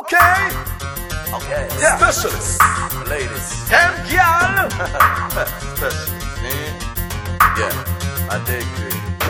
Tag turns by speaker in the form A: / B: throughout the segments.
A: Okay.
B: Okay.
A: Yeah. Specialists.
B: Ladies.
A: Them girl.
B: Specialists. Yeah. I dig you.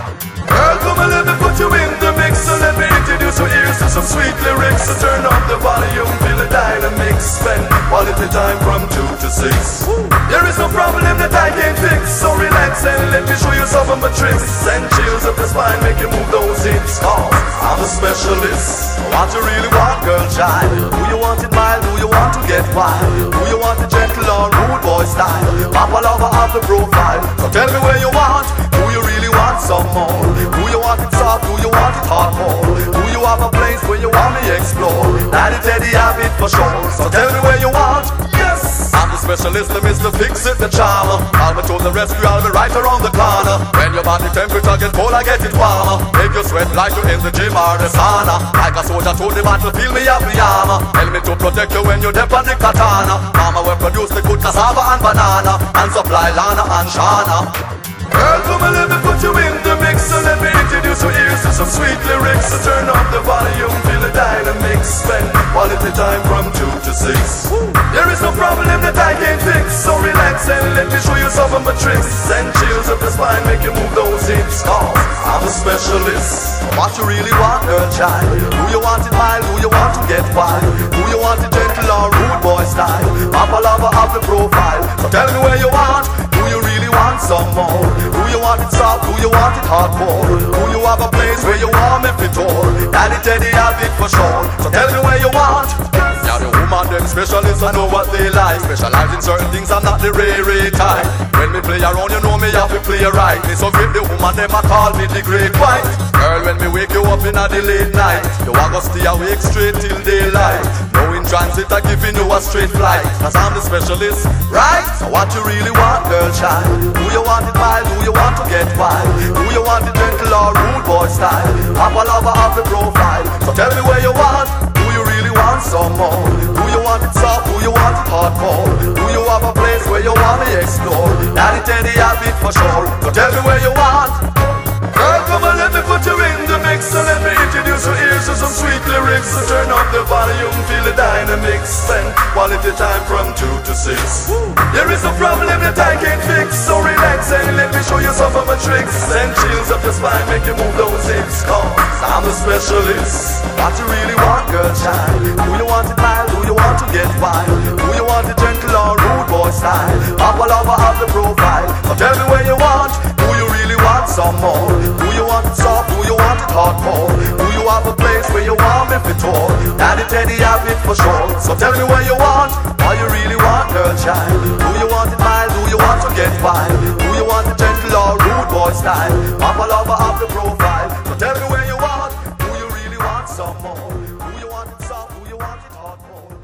A: Girl, come and let me put you in the mix. So let me introduce your ears to some sweet lyrics. So turn up the volume, feel the dynamics. Spend quality time from 2 to 6. There is no problem that I can't fix. So relax and let me show you some of my tricks. And chills up the spine, make you move those hips. Cause I'm a specialist. What you really want, girl, child? Do you want it mild? Do you want to get wild? Do you want the gentle or rude boy style? Papa lover of the profile. So tell me where you want. Do you really want some more? Do you want it soft? Do you want it hardcore? Do you have a place where you want me explore? Daddy Teddy have it for sure. So tell me where you want. Yes, I'm the specialist, the Mr. Fix-It, the charmer. I'll be to the rescue, I'll be right around the corner. When your body temperature gets cold, I get it warmer. Make you sweat like you're in the gym or the sauna. Like a soldier to the battlefield, me have the armor. Help me to protect you when you're deep on the katana. Mama will produce the good cassava and banana, and supply Lana and Shana. Girl, come and let me put you in the mix. So let me introduce your ears to some sweet lyrics. So turn up the volume, feel the dynamics. Spend quality time from 2 to 6. There is no problem that I can't fix. So relax and let me show you some of my tricks. And chills up the spine, make you move those hips. Cause I'm a specialist. What you really want, girl, child? Do you want it mild? Do you want to get wild? Do you want it gentle or rude boy style? Papa lover of the profile. So tell me where you want. Do you really want some more? Do you want it soft? Do you want it hardcore? Do you have a place where you want me to tour? Daddy Teddy have it for sure. So tell me where you want. Yeah, the woman them specialists, I know what they like. Specialize in certain things, I'm not the rare type. When me play around, you know me have to play right. Me so great, the woman them a call me the great white. Girl, when me wake you up in the late night, you a go stay awake straight till daylight. No in transit, I giving you a straight flight. Cause I'm the specialist, right? So what you really want, girl, child? Do you want it mild? Do you want to get wild? Do you want it gentle or rude boy style? Papa lover of the profile. So tell me where you want. Do you really want some more? Do you want it soft? Do you want it hardcore? Do you have a place where you want me explore? Daddy Teddy have it for sure. So tell me where you want. Girl, come on, let me put you in the mix. So let me introduce your ears to some sweet lyrics. So turn up the volume, feel the dynamics. Spend quality time from 2 to 6. There is no problem that I can't fix. So relax and let me show you some of my tricks. And chills up your spine, make you move those hips. Cause I'm a specialist. What you really want, girl, child? Do you want it mild? Do you want to get wild? Do you want it gentle or rude boy style? Papa lover of the profile. So tell me where you want. Do you really want some more? Do you want it soft? Do you want it hardcore? Do you have a place where you want me to tour? Daddy Teddy have it for sure. So tell me where you want. What you really want, girl, child? Do you want it mild? Do you want to get wild? Do you want it gentle or rude boy style? Papa lover of the profile. So tell me where you want. Do you really want some more? Do you want it soft? Do you want it hardcore?